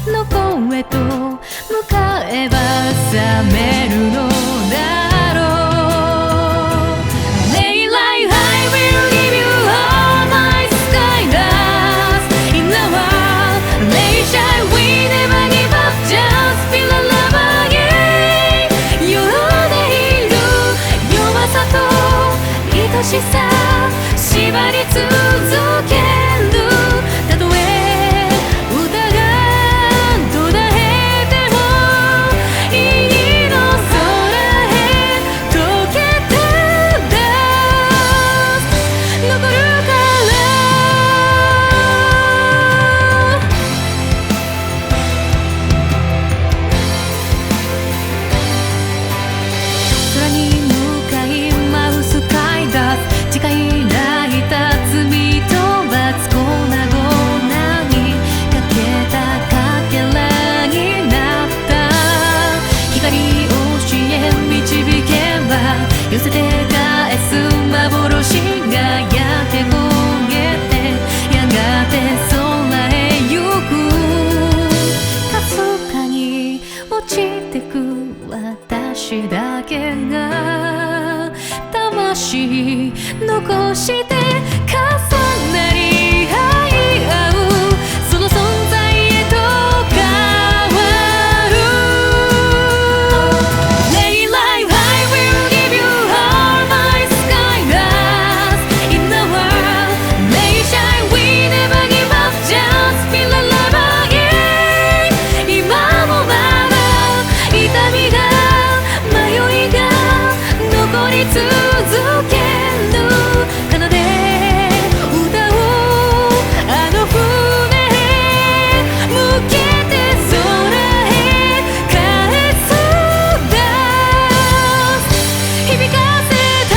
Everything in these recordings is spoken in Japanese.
の声へと向かえば覚めるのだろう。 Daylight, I will give you all my sky dust in the world. They shine, we never give up, just feel the love again. 夜でいる弱さと愛しさ縛り続ける。たとえ歌が途絶えてもいいの。空へ溶けてダスト残るから空に向かい舞うスカイダスト。誓い泣いた罪と罰粉々にかけたかけらになった光教え導けば寄せて返す幻がやけ焦げてやがて空へ行く。かすかに落ちてく私だけが魂残して重なり合い合う。その存在へと変わる。 Daylight, I will give you all my sky dust in the world. They shine, we never give up, just feel the love again. 今もまだ痛みが迷いが残り続ける。奏で歌おうあの船へ向けて空へ返すダスト響かせた。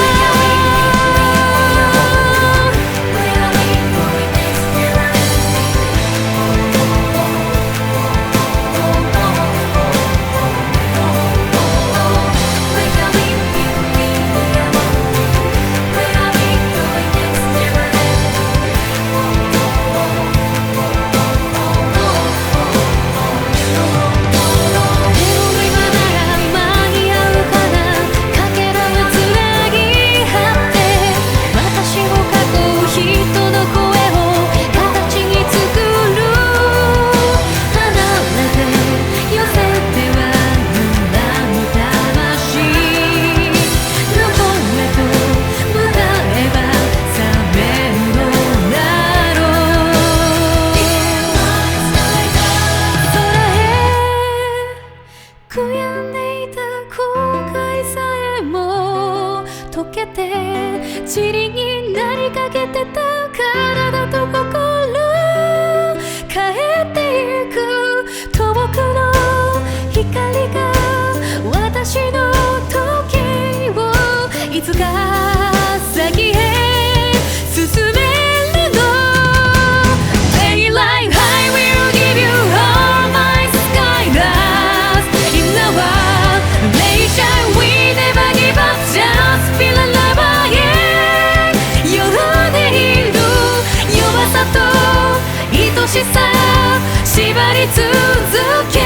悔やんでいた後悔さえも溶けて塵になりかけてた体と心帰っていく遠くの光が私の時をいつか先へ進めるの。 Daylight, I will give you all my sky dust in the world. They shine, we never give up, just feel the love again. 夜でいる弱さと愛しさ縛り続け